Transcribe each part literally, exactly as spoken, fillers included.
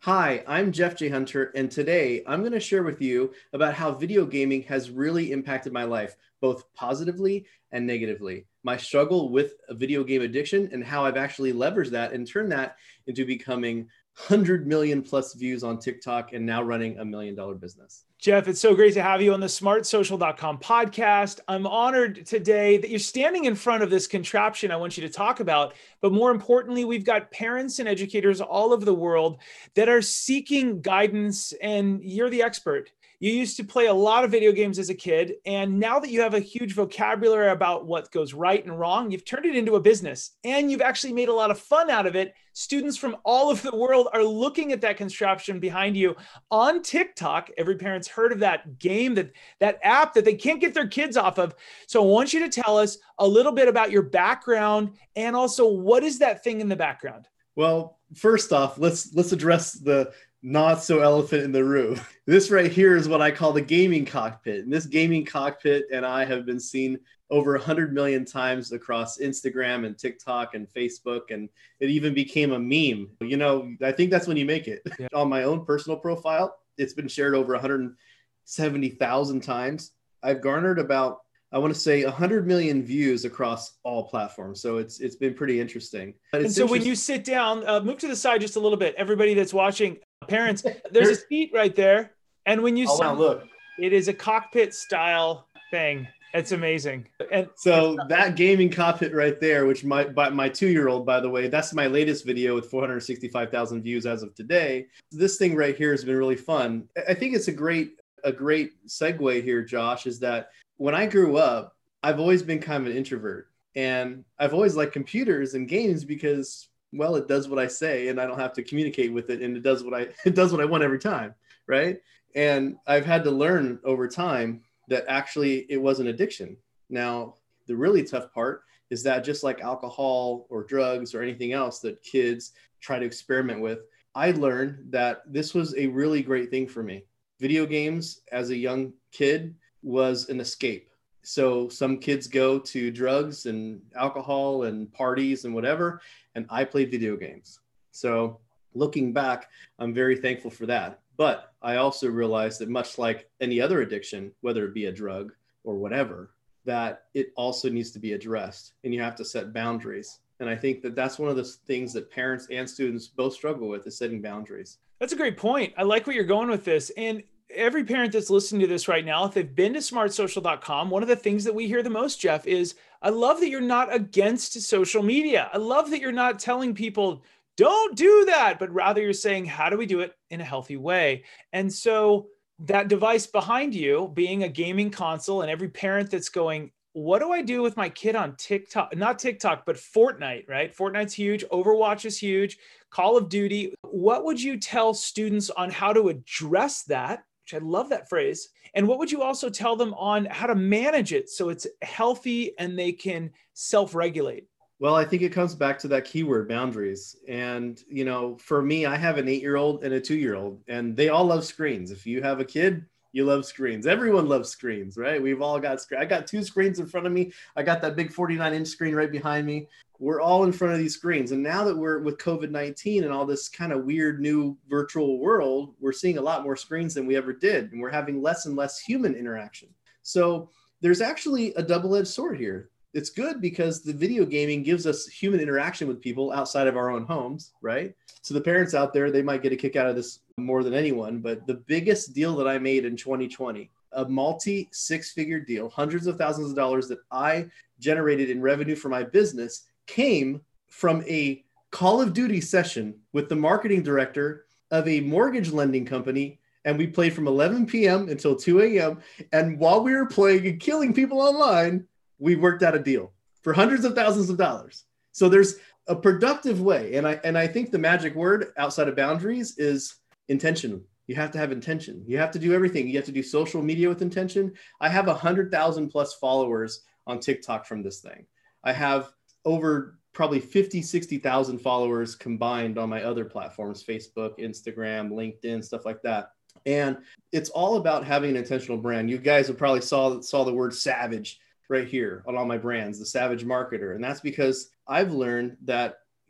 Hi, I'm Jeff J. Hunter, and today I'm going to share with you about how video gaming has really impacted my life, both positively and negatively. My struggle with a video game addiction and how I've actually leveraged that and turned that into becoming one hundred million plus views on TikTok and now running a million dollar business. Jeff, it's so great to have you on the smart social dot com podcast. I'm honored today that you're standing in front of this contraption I want you to talk about. But more importantly, we've got parents and educators all over the world that are seeking guidance, and you're the expert. You used to play a lot of video games as a kid, and now that you have a huge vocabulary about what goes right and wrong, you've turned it into a business, and you've actually made a lot of fun out of it. Students from all over the world are looking at that contraption behind you on TikTok. Every parent's heard of that game, that, that app that they can't get their kids off of. So I want you to tell us a little bit about your background, and also what is that thing in the background? Well, first off, let's let's address the not so elephant in the room. This right here is what I call the gaming cockpit. And this gaming cockpit and I have been seen over one hundred million times across Instagram and TikTok and Facebook. And it even became a meme. You know, I think that's when you make it. Yeah. On my own personal profile, it's been shared over one hundred seventy thousand times. I've garnered about, I want to say one hundred million views across all platforms. So it's it's been pretty interesting. But and so when you sit down, uh, move to the side just a little bit. Everybody that's watching, parents, there's a seat right there. And when you oh, sit, wow, look, it is a cockpit style thing. It's amazing. And so that gaming cockpit right there, which my my two-year-old, by the way, that's my latest video with four hundred sixty-five thousand views as of today. This thing right here has been really fun. I think it's a great a great segue here, Josh, is that when I grew up, I've always been kind of an introvert, and I've always liked computers and games because, well, it does what I say and I don't have to communicate with it, and it does what I it does what I want every time, right? And I've had to learn over time that actually it was an addiction. Now, the really tough part is that just like alcohol or drugs or anything else that kids try to experiment with, I learned that this was a really great thing for me. Video games as a young kid was an escape. So some kids go to drugs and alcohol and parties and whatever, and I played video games. So looking back, I'm very thankful for that. But I also realized that much like any other addiction, whether it be a drug or whatever, that it also needs to be addressed, and you have to set boundaries. And I think that that's one of the things that parents and students both struggle with, is setting boundaries. That's a great point. I like where you're going with this. And every parent that's listening to this right now, if they've been to smart social dot com, one of the things that we hear the most, Jeff, is I love that you're not against social media. I love that you're not telling people, don't do that, but rather you're saying, how do we do it in a healthy way? And so that device behind you being a gaming console, and every parent that's going, what do I do with my kid on TikTok? Not TikTok, but Fortnite, right? Fortnite's huge. Overwatch is huge. Call of Duty. What would you tell students on how to address that? Which I love that phrase. And what would you also tell them on how to manage it so it's healthy and they can self-regulate? Well, I think it comes back to that keyword, boundaries. And, you know, for me, I have an eight-year-old and a two-year-old, and they all love screens. If you have a kid, you love screens. Everyone loves screens, right? We've all got screens. I got two screens in front of me. I got that big forty-nine inch screen right behind me. We're all in front of these screens. And now that we're with COVID nineteen and all this kind of weird new virtual world, we're seeing a lot more screens than we ever did. And we're having less and less human interaction. So there's actually a double-edged sword here. It's good because the video gaming gives us human interaction with people outside of our own homes, right? So the parents out there, they might get a kick out of this more than anyone. But the biggest deal that I made in twenty twenty, a multi six-figure deal, hundreds of thousands of dollars that I generated in revenue for my business, came from a Call of Duty session with the marketing director of a mortgage lending company. And we played from eleven p.m. until two a.m. And while we were playing and killing people online, we worked out a deal for hundreds of thousands of dollars. So there's a productive way. And I and I think the magic word outside of boundaries is intention. You have to have intention. You have to do everything. You have to do social media with intention. I have one hundred thousand plus followers on TikTok from this thing. I have over probably fifty, sixty thousand followers combined on my other platforms, Facebook, Instagram, LinkedIn, stuff like that. And it's all about having an intentional brand. You guys have probably saw, saw the word savage right here on all my brands, the Savage Marketer. And that's because I've learned that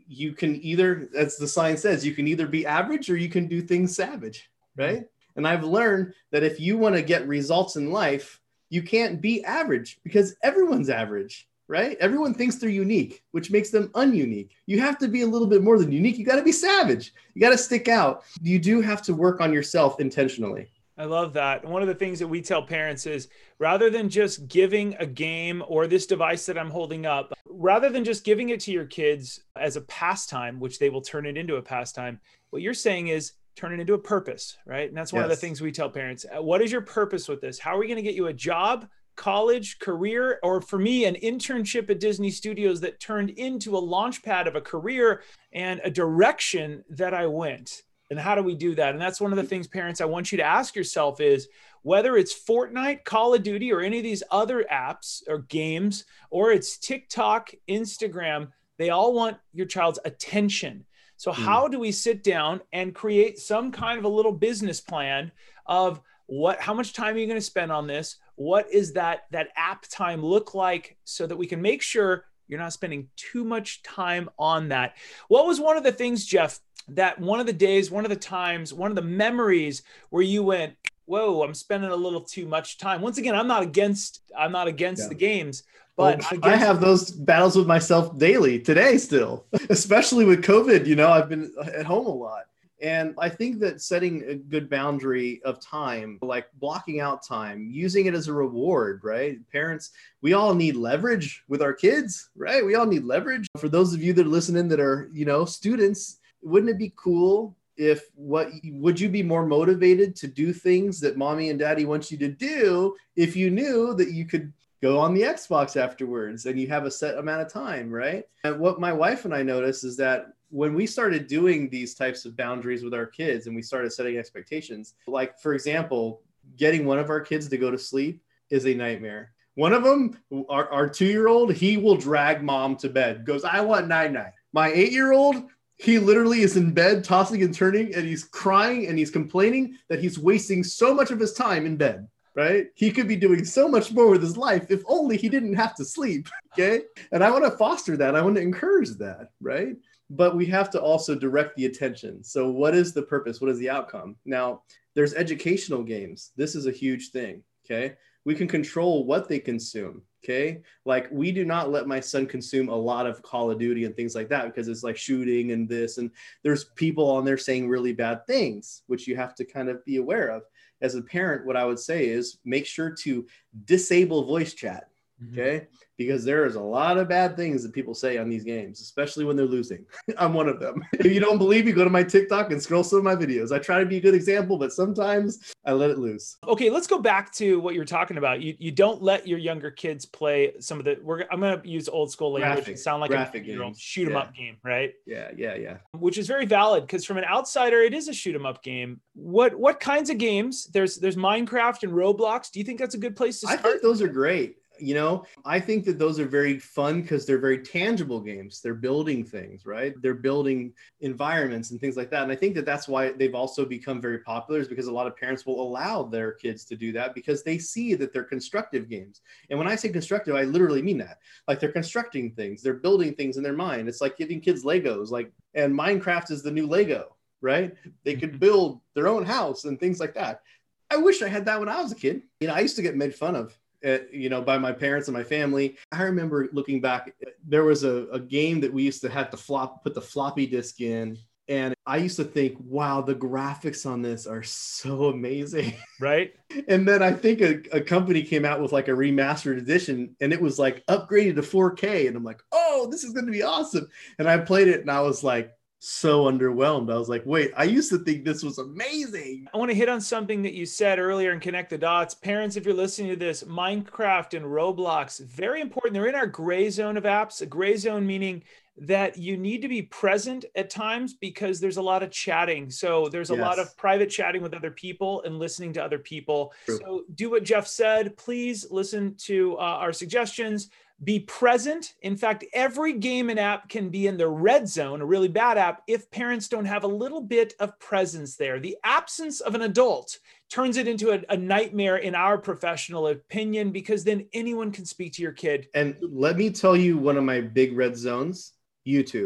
you can either, as the sign says, you can either be average or you can do things savage, right? And I've learned that if you want to get results in life, you can't be average because everyone's average, right? Everyone thinks they're unique, which makes them ununique. You have to be a little bit more than unique. You got to be savage. You got to stick out. You do have to work on yourself intentionally. I love that. One of the things that we tell parents is rather than just giving a game or this device that I'm holding up, rather than just giving it to your kids as a pastime, which they will turn it into a pastime, what you're saying is turn it into a purpose, right? And that's one yes. of the things we tell parents. What is your purpose with this? How are we going to get you a job, college, career, or for me, an internship at Disney Studios that turned into a launch pad of a career and a direction that I went? And how do we do that? And that's one of the things, parents, I want you to ask yourself is whether it's Fortnite, Call of Duty, or any of these other apps or games, or it's TikTok, Instagram, they all want your child's attention. So how do we sit down and create some kind of a little business plan of what, how much time are you going to spend on this? What is that, that app time look like so that we can make sure you're not spending too much time on that? What was one of the things, Jeff, that one of the days, one of the times, one of the memories where you went, whoa, I'm spending a little too much time? Once again, I'm not against, I'm not against yeah. the games, but well, I have those battles with myself daily today still, especially with COVID. You know, I've been at home a lot. And I think that setting a good boundary of time, like blocking out time, using it as a reward, right? Parents, we all need leverage with our kids, right? We all need leverage. For those of you that are listening that are, you know, students, wouldn't it be cool if what would you be more motivated to do things that mommy and daddy want you to do if you knew that you could go on the Xbox afterwards and you have a set amount of time, right? And what my wife and I noticed is that when we started doing these types of boundaries with our kids and we started setting expectations, like for example, getting one of our kids to go to sleep is a nightmare. One of them, our, our two-year-old, he will drag mom to bed, goes, I want night-night. My eight-year-old, he literally is in bed tossing and turning and he's crying and he's complaining that he's wasting so much of his time in bed. Right? He could be doing so much more with his life if only he didn't have to sleep. Okay. And I want to foster that. I want to encourage that. Right. But we have to also direct the attention. So what is the purpose? What is the outcome? Now, there's educational games. This is a huge thing. Okay. We can control what they consume. Okay. Like we do not let my son consume a lot of Call of Duty and things like that because it's like shooting and this, and there's people on there saying really bad things, which you have to kind of be aware of. As a parent, what I would say is make sure to disable voice chat, okay? Mm-hmm. Because there is a lot of bad things that people say on these games, especially when they're losing. I'm one of them. If you don't believe me, go to my TikTok and scroll some of my videos. I try to be a good example, but sometimes I let it loose. Okay, let's go back to what you're talking about. You you don't let your younger kids play some of the, we're, I'm going to use old school language graphic, and sound like graphic a games. shoot 'em yeah. up game, right? Yeah, yeah, yeah. Which is very valid because from an outsider, it is a shoot 'em up game. What what kinds of games? There's there's Minecraft and Roblox. Do you think that's a good place to start? I think those are great. You know, I think that those are very fun because they're very tangible games. They're building things, right? They're building environments and things like that. And I think that that's why they've also become very popular, is because a lot of parents will allow their kids to do that because they see that they're constructive games. And when I say constructive, I literally mean that. Like they're constructing things, they're building things in their mind. It's like giving kids Legos, like, and Minecraft is the new Lego, right? They could build their own house and things like that. I wish I had that when I was a kid. You know, I used to get made fun of. Uh, you know, by my parents and my family. I remember looking back, there was a, a game that we used to have to flop, put the floppy disk in. And I used to think, wow, the graphics on this are so amazing. Right. And then I think a, a company came out with like a remastered edition and it was like upgraded to four K. And I'm like, oh, this is going to be awesome. And I played it and I was like, so underwhelmed. I was like, wait, I used to think this was amazing. I want to hit on something that you said earlier and connect the dots. Parents, if you're listening to this, Minecraft and Roblox, very important. They're in our gray zone of apps. A gray zone meaning that you need to be present at times because there's a lot of chatting. So there's a yes. lot of private chatting with other people and listening to other people. True. So do what Jeff said. Please listen to uh, our suggestions. Be present. In fact, every game and app can be in the red zone, a really bad app, if parents don't have a little bit of presence there. The absence of an adult turns it into a, a nightmare in our professional opinion, because then anyone can speak to your kid. And let me tell you one of my big red zones, YouTube.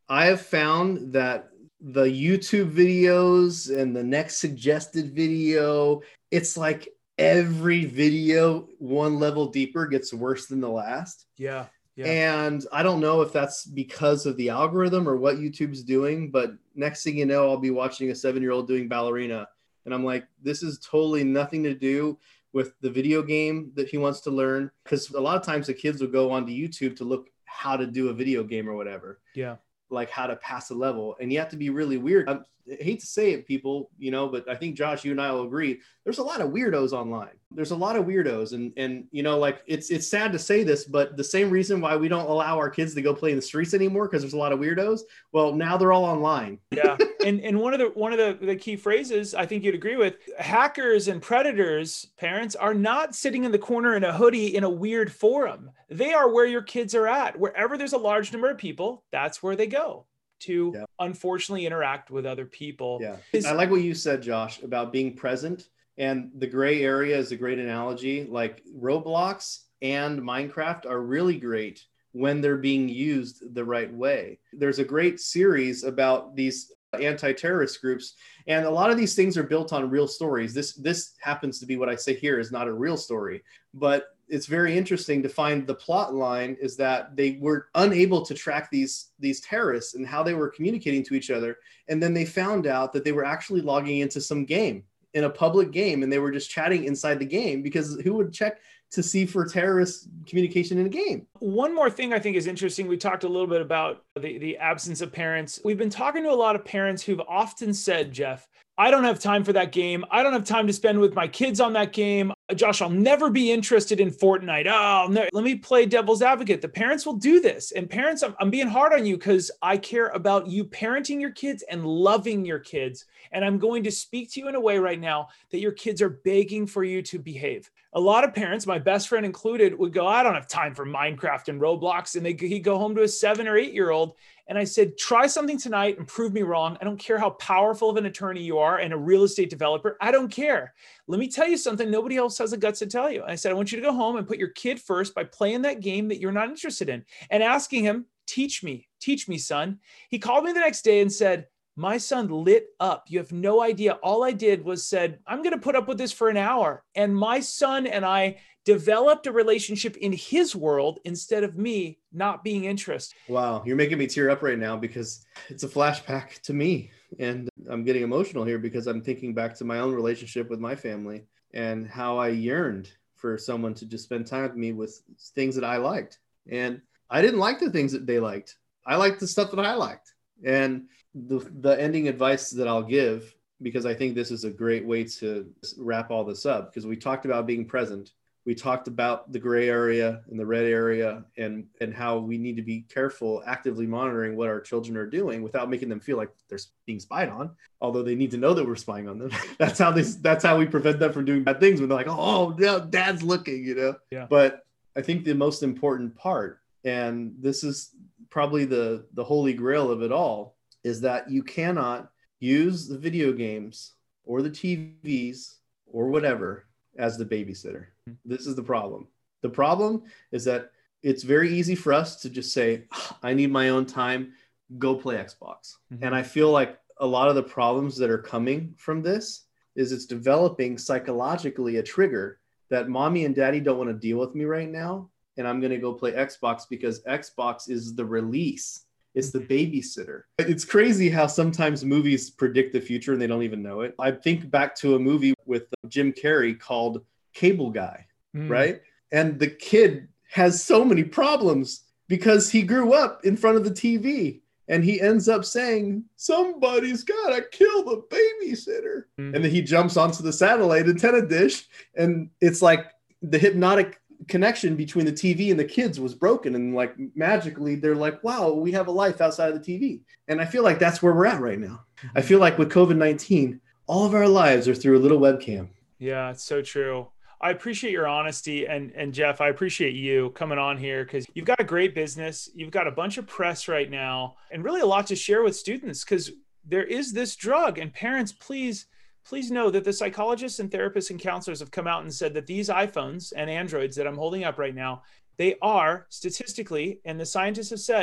I have found that the YouTube videos and the next suggested video, it's like every video one level deeper gets worse than the last. Yeah. Yeah. And I don't know if that's because of the algorithm or what YouTube's doing, but next thing you know, I'll be watching a seven-year-old doing ballerina. And I'm like, this is totally nothing to do with the video game that he wants to learn. Because a lot of times the kids will go onto YouTube to look how to do a video game or whatever. Yeah. Like how to pass a level. And you have to be really weird. I'm, I hate to say it, people, you know, but I think Josh, you and I will agree. There's a lot of weirdos online. There's a lot of weirdos. And, and, you know, like it's, it's sad to say this, but the same reason why we don't allow our kids to go play in the streets anymore, because there's a lot of weirdos. Well, now they're all online. Yeah. And, and one of the, one of the, the key phrases I think you'd agree with, hackers and predators, parents, are not sitting in the corner in a hoodie in a weird forum. They are where your kids are at. Wherever there's a large number of people, that's where they go to, yeah, unfortunately interact with other people. Yeah. I like what you said, Josh, about being present, and the gray area is a great analogy. Like Roblox and Minecraft are really great when they're being used the right way. There's a great series about these anti-terrorist groups, and a lot of these things are built on real stories. This, this happens to be what I say here is not a real story, but it's very interesting to find the plot line is that they were unable to track these, these terrorists and how they were communicating to each other. And then they found out that they were actually logging into some game, in a public game, and they were just chatting inside the game, because who would check to see for terrorist communication in a game? One more thing I think is interesting. We talked a little bit about the, the absence of parents. We've been talking to a lot of parents who've often said, Jeff, I don't have time for that game. I don't have time to spend with my kids on that game. Josh, I'll never be interested in Fortnite. Oh, no. Let me play devil's advocate. The parents will do this. And parents, I'm, I'm being hard on you because I care about you parenting your kids and loving your kids. And I'm going to speak to you in a way right now that your kids are begging for you to behave. A lot of parents, my best friend included, would go, I don't have time for Minecraft and Roblox. And they, he'd go home to a seven or eight year old. And I said, try something tonight and prove me wrong. I don't care how powerful of an attorney you are and a real estate developer. I don't care. Let me tell you something nobody else has the guts to tell you. And I said, I want you to go home and put your kid first by playing that game that you're not interested in and asking him, teach me, teach me, son. He called me the next day and said, my son lit up. You have no idea. All I did was said, I'm going to put up with this for an hour. And my son and I developed a relationship in his world instead of me not being interested. Wow. You're making me tear up right now because it's a flashback to me. And I'm getting emotional here because I'm thinking back to my own relationship with my family and how I yearned for someone to just spend time with me with things that I liked. And I didn't like the things that they liked. I liked the stuff that I liked. And the, the ending advice that I'll give, because I think this is a great way to wrap all this up, because we talked about being present. We talked about the gray area and the red area and, and how we need to be careful, actively monitoring what our children are doing without making them feel like they're being spied on, although they need to know that we're spying on them. That's how they, that's how we prevent them from doing bad things when they're like, oh, yeah, dad's looking, you know? Yeah. But I think the most important part, and this is probably the, the holy grail of it all, is that you cannot use the video games or the T Vs or whatever as the babysitter. This is the problem. The problem is that it's very easy for us to just say, I need my own time, go play Xbox. Mm-hmm. And I feel like a lot of the problems that are coming from this is it's developing psychologically a trigger that mommy and daddy don't want to deal with me right now. And I'm going to go play Xbox because Xbox is the release. It's the babysitter. It's crazy how sometimes movies predict the future and they don't even know it. I think back to a movie with Jim Carrey called Cable Guy, mm. right? And the kid has so many problems because he grew up in front of the T V and he ends up saying, somebody's got to kill the babysitter. Mm. And then he jumps onto the satellite antenna dish and it's like the hypnotic connection between the T V and the kids was broken, and like magically they're like, wow, we have a life outside of the T V. And I feel like that's where we're at right now. I feel like with COVID nineteen, all of our lives are through a little webcam. Yeah, it's so true. I appreciate your honesty, and and Jeff, I appreciate you coming on here because you've got a great business, you've got a bunch of press right now, and really a lot to share with students because there is this drug. And parents, please Please know that the psychologists and therapists and counselors have come out and said that these iPhones and Androids that I'm holding up right now, they are statistically, and the scientists have said,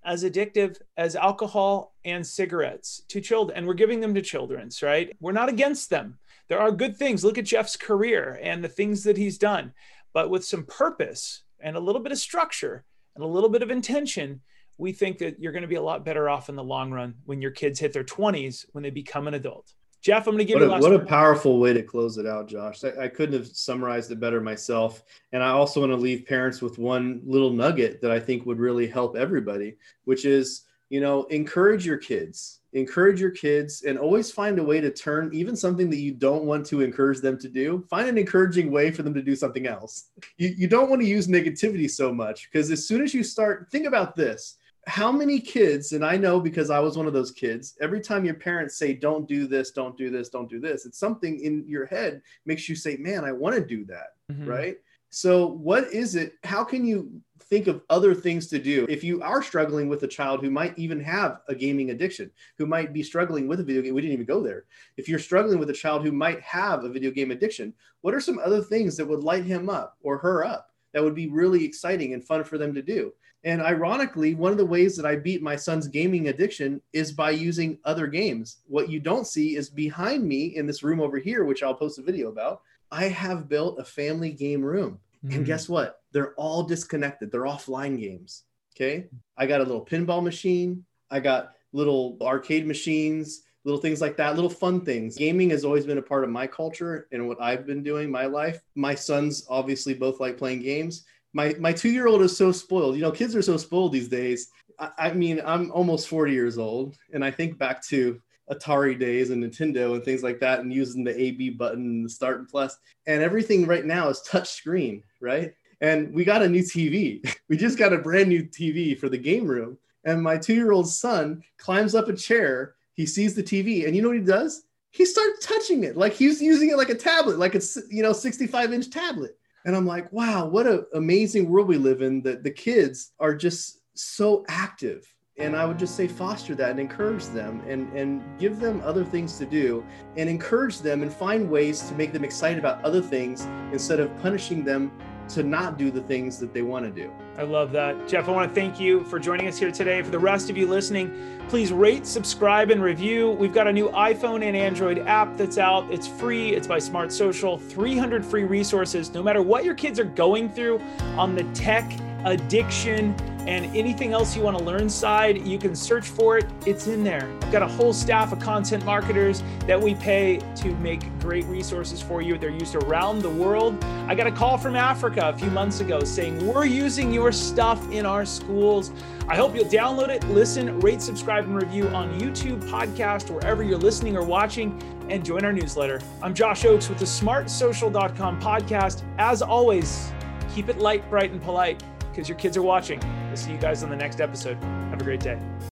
as addictive as alcohol and cigarettes to children. And we're giving them to children's, right? We're not against them. There are good things. Look at Jeff's career and the things that he's done, but with some purpose and a little bit of structure and a little bit of intention, we think that you're going to be a lot better off in the long run when your kids hit their twenties, when they become an adult. Jeff, I'm going to give what you a, last what word. a powerful way to close it out, Josh. I, I couldn't have summarized it better myself. And I also want to leave parents with one little nugget that I think would really help everybody, which is, you know, encourage your kids, encourage your kids and always find a way to turn even something that you don't want to encourage them to do. Find an encouraging way for them to do something else. You, you don't want to use negativity so much, because as soon as you start, think about this. How many kids, and I know because I was one of those kids, every time your parents say, don't do this, don't do this, don't do this, it's something in your head makes you say, man, I want to do that, mm-hmm. right? So what is it? How can you think of other things to do if you are struggling with a child who might even have a gaming addiction, who might be struggling with a video game? We didn't even go there. If you're struggling with a child who might have a video game addiction, what are some other things that would light him up or her up that would be really exciting and fun for them to do? And ironically, one of the ways that I beat my son's gaming addiction is by using other games. What you don't see is behind me in this room over here, which I'll post a video about, I have built a family game room. Mm. And guess what? They're all disconnected. They're offline games. Okay. I got a little pinball machine. I got little arcade machines, little things like that, little fun things. Gaming has always been a part of my culture and what I've been doing my life. My sons obviously both like playing games. My my two-year-old is so spoiled. You know, kids are so spoiled these days. I, I mean, I'm almost forty years old, and I think back to Atari days and Nintendo and things like that, and using the A B button and the start and plus, and everything right now is touch screen, right? And we got a new T V. We just got a brand new T V for the game room, and my two-year-old son climbs up a chair. He sees the T V, and you know what he does? He starts touching it like he's using it like a tablet, like it's, you know, sixty-five inch tablet. And I'm like, wow, what an amazing world we live in, that the kids are just so active. And I would just say foster that and encourage them and, and give them other things to do and encourage them and find ways to make them excited about other things instead of punishing them to not do the things that they want to do. I love that. Jeff, I want to thank you for joining us here today. For the rest of you listening, please rate, subscribe, and review. We've got a new iPhone and Android app that's out. It's free. It's by Smart Social. three hundred free resources. No matter what your kids are going through on the tech, addiction, and anything else you want to learn side, you can search for it. It's in there. I've got a whole staff of content marketers that we pay to make great resources for you. They're used around the world. I got a call from Africa a few months ago saying, we're using your stuff in our schools. I hope you'll download it, listen, rate, subscribe, and review on YouTube, podcast, wherever you're listening or watching, and join our newsletter. I'm Josh Oakes with the smart social dot com podcast. As always, keep it light, bright, and polite, because your kids are watching. We'll see you guys on the next episode. Have a great day.